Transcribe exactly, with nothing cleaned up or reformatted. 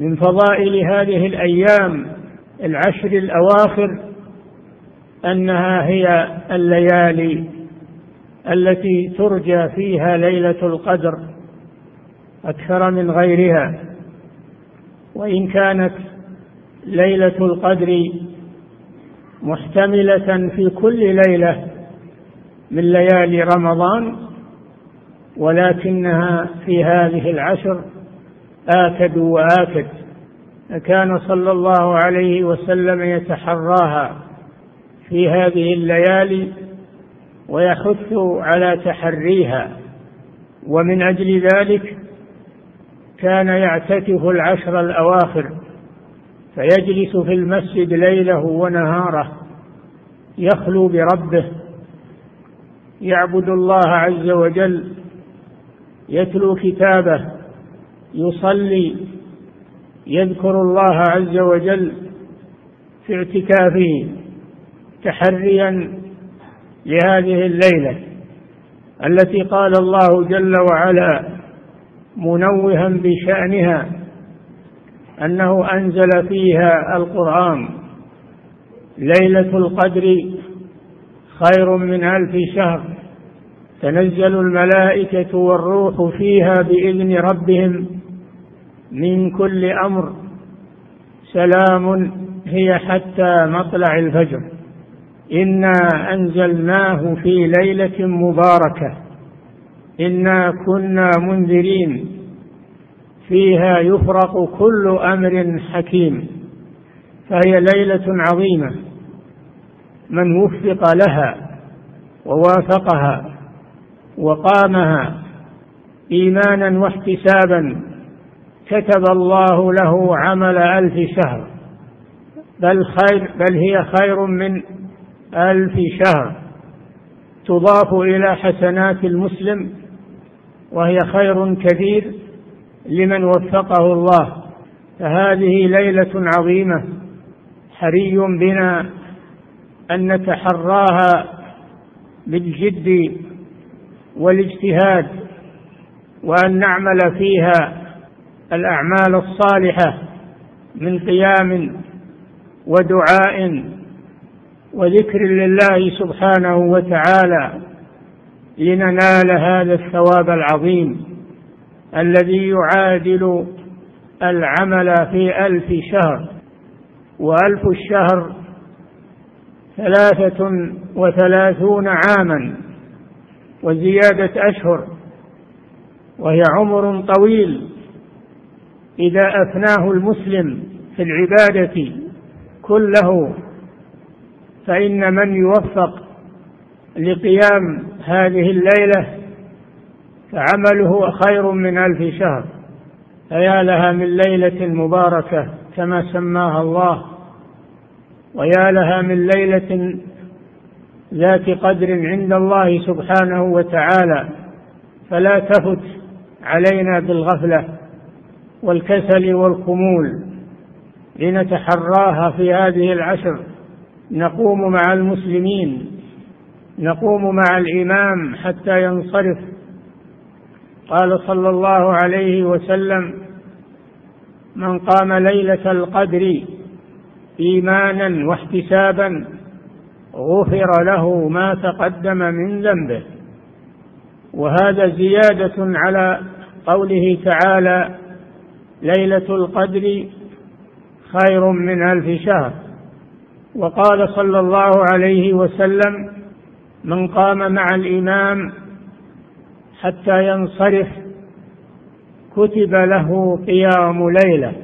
من فضائل هذه الأيام العشر الأواخر أنها هي الليالي التي ترجى فيها ليلة القدر أكثر من غيرها. وإن كانت ليلة القدر محتملة في كل ليلة من ليالي رمضان، ولكنها في هذه العشر آكد وآكد. كان صلى الله عليه وسلم يتحراها في هذه الليالي ويحث على تحريها، ومن أجل ذلك كان يعتكف العشر الأواخر، فيجلس في المسجد ليله ونهاره يخلو بربه، يعبد الله عز وجل، يتلو كتابه، يصلي، يذكر الله عز وجل في اعتكافه تحريا لهذه الليلة التي قال الله جل وعلا منوها بشأنها أنه أنزل فيها القرآن: ليلة القدر خير من ألف شهر، تنزل الملائكة والروح فيها بإذن ربهم من كل أمر، سلام هي حتى مطلع الفجر، إنا أنزلناه في ليلة مباركة إنا كنا منذرين فيها يفرق كل أمر حكيم. فهي ليلة عظيمة، من وفق لها ووافقها وقامها إيمانا واحتسابا كتب الله له عمل ألف شهر، بل, خير بل هي خير من ألف شهر، تضاف إلى حسنات المسلم، وهي خير كبير لمن وفقه الله. فهذه ليلة عظيمة حري بنا أن نتحراها بالجد والاجتهاد، وأن نعمل فيها الأعمال الصالحة من قيام ودعاء وذكر لله سبحانه وتعالى لننال هذا الثواب العظيم الذي يعادل العمل في ألف شهر. وألف الشهر ثلاثة وثلاثون عاما وزيادة أشهر، وهي عمر طويل إذا أفناه المسلم في العبادة كله، فإن من يوفق لقيام هذه الليلة فعمله خير من ألف شهر. فيا لها من ليلة مباركة كما سماها الله، ويا لها من ليلة ذات قدر عند الله سبحانه وتعالى، فلا تفت علينا بالغفلة والكسل والخمول، لنتحراها في هذه العشر. نقوم مع المسلمين، نقوم مع الإمام حتى ينصرف. قال صلى الله عليه وسلم: من قام ليلة القدر إيمانا واحتسابا غفر له ما تقدم من ذنبه. وهذا زيادة على قوله تعالى: ليلة القدر خير من ألف شهر. وقال صلى الله عليه وسلم: من قام مع الإمام حتى ينصرف كتب له قيام ليلة.